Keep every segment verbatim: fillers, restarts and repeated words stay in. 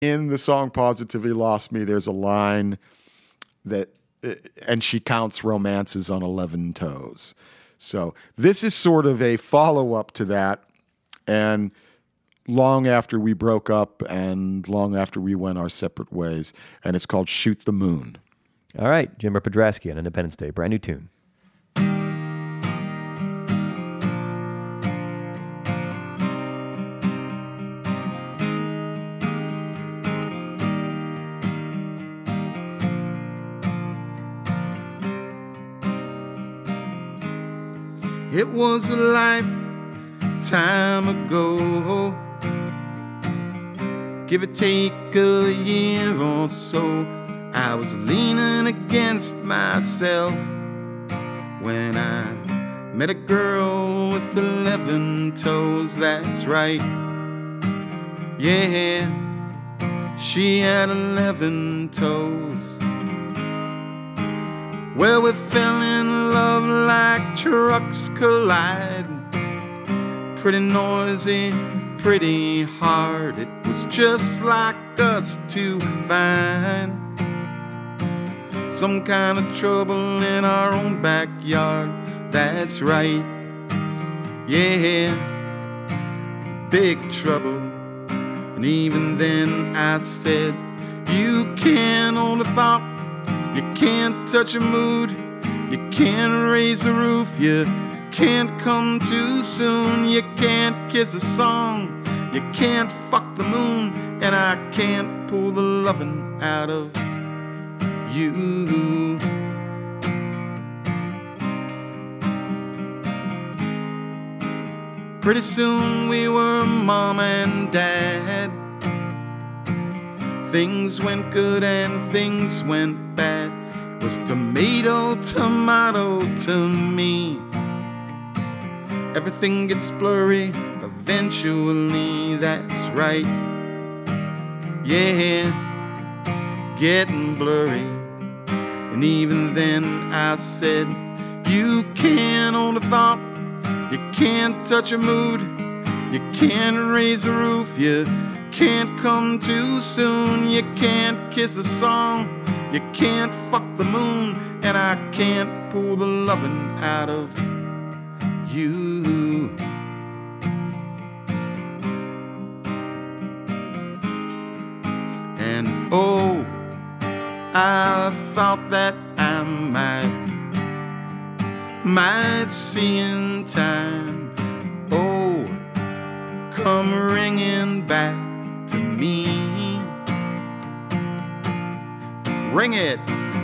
In the song Positively Lost Me, there's a line that, and she counts romances on eleven toes. So this is sort of a follow-up to that. And long after we broke up and long after we went our separate ways. And it's called Shoot the Moon. All right, Jimmer Podrasky on Independence Day, brand new tune. It was a lifetime ago, give or take a year or so. I was leaning against myself when I met a girl with eleven toes. That's right, yeah, she had eleven toes. Well, we fell in love like trucks collide, pretty noisy, pretty hard. It was just like us to find some kind of trouble in our own backyard. That's right, yeah, big trouble. And even then I said, you can't own a thought, you can't touch a mood, you can't raise the roof, you can't come too soon, you can't kiss a song, you can't fuck the moon, and I can't pull the lovin' out of you. Pretty soon we were mom and dad. Things went good and things went bad. It was tomato, tomato to me. Everything gets blurry eventually, that's right. Yeah, getting blurry. And even then I said, you can't own a thought, you can't touch a mood, you can't raise a roof, you can't come too soon, you can't kiss a song, you can't fuck the moon, and I can't pull the lovin' out of you. And oh, I thought that I might, might see in time, oh, come ringing back to me. Ring it.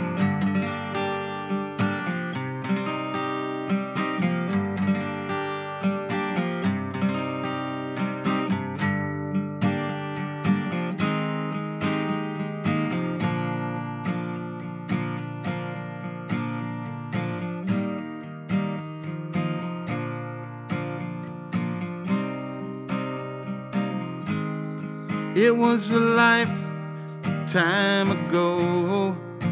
It was a lifetime ago,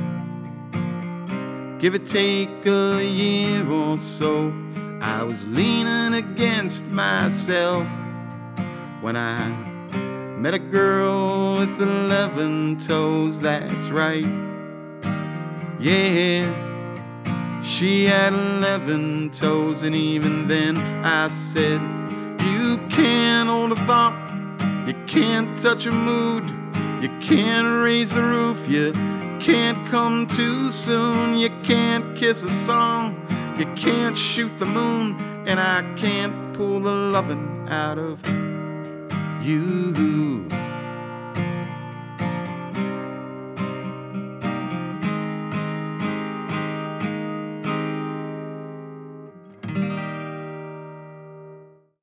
give or take a year or so. I was leaning against myself when I met a girl with eleven toes. That's right, yeah, she had eleven toes. And even then I said, you can't own a thought, you can't touch a mood, you can't raise the roof, you can't come too soon, you can't kiss a song, you can't shoot the moon, and I can't pull the lovin' out of you.